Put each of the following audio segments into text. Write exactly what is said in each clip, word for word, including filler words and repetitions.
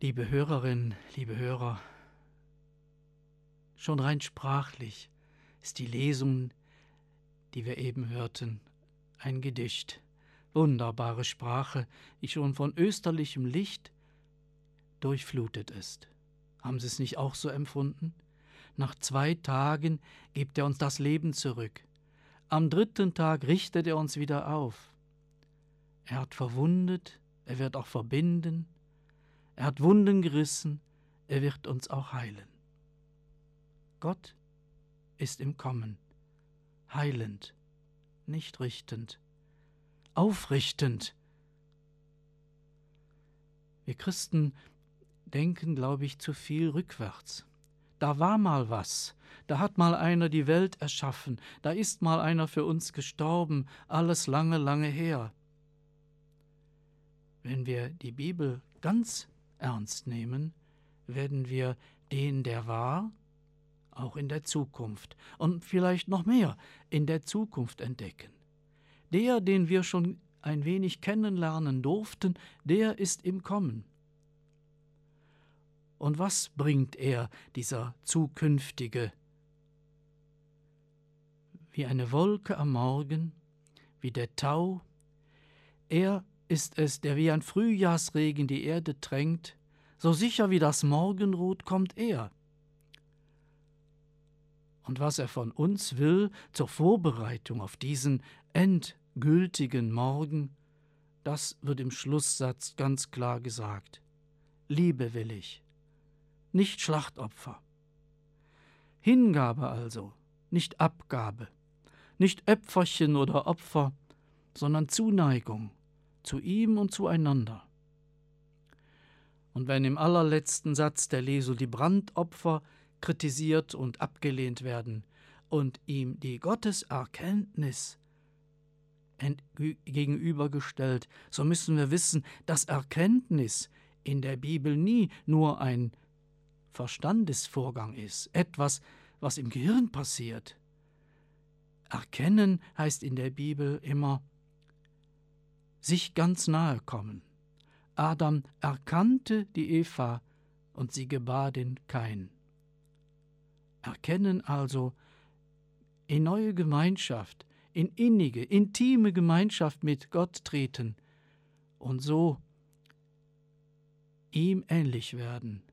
Liebe Hörerinnen, liebe Hörer, schon rein sprachlich ist die Lesung, die wir eben hörten, ein Gedicht. Wunderbare Sprache, die schon von österlichem Licht durchflutet ist. Haben Sie es nicht auch so empfunden? Nach zwei Tagen gibt er uns das Leben zurück. Am dritten Tag richtet er uns wieder auf. Er hat verwundet, er wird auch verbinden. Er hat Wunden gerissen, er wird uns auch heilen. Gott ist im Kommen, heilend, nicht richtend, aufrichtend. Wir Christen denken, glaube ich, zu viel rückwärts. Da war mal was, da hat mal einer die Welt erschaffen, da ist mal einer für uns gestorben, alles lange, lange her. Wenn wir die Bibel ganz ernst nehmen, werden wir den, der war, auch in der Zukunft und vielleicht noch mehr in der Zukunft entdecken. Der, den wir schon ein wenig kennenlernen durften, der ist im Kommen. Und was bringt er, dieser Zukünftige? Wie eine Wolke am Morgen, wie der Tau. Er ist es, der wie ein Frühjahrsregen die Erde tränkt. So sicher wie das Morgenrot kommt er. Und was er von uns will zur Vorbereitung auf diesen endgültigen Morgen, das wird im Schlusssatz ganz klar gesagt. Liebe will ich, nicht Schlachtopfer. Hingabe also, nicht Abgabe, nicht Äpferchen oder Opfer, sondern Zuneigung zu ihm und zueinander. Und wenn im allerletzten Satz der Lesung die Brandopfer kritisiert und abgelehnt werden und ihm die Gotteserkenntnis gegenübergestellt, so müssen wir wissen, dass Erkenntnis in der Bibel nie nur ein Verstandesvorgang ist, etwas, was im Gehirn passiert. Erkennen heißt in der Bibel immer sich ganz nahe kommen. Adam erkannte die Eva und sie gebar den Kain. Erkennen also in neue Gemeinschaft, in innige, intime Gemeinschaft mit Gott treten und so ihm ähnlich werden.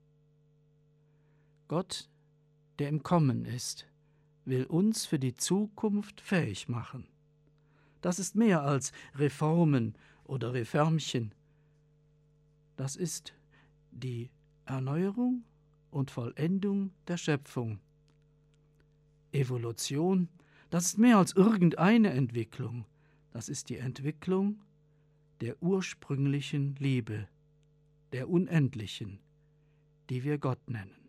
Gott, der im Kommen ist, will uns für die Zukunft fähig machen. Das ist mehr als Reformen oder Reformchen. Das ist die Erneuerung und Vollendung der Schöpfung. Evolution, das ist mehr als irgendeine Entwicklung. Das ist die Entwicklung der ursprünglichen Liebe, der unendlichen, die wir Gott nennen.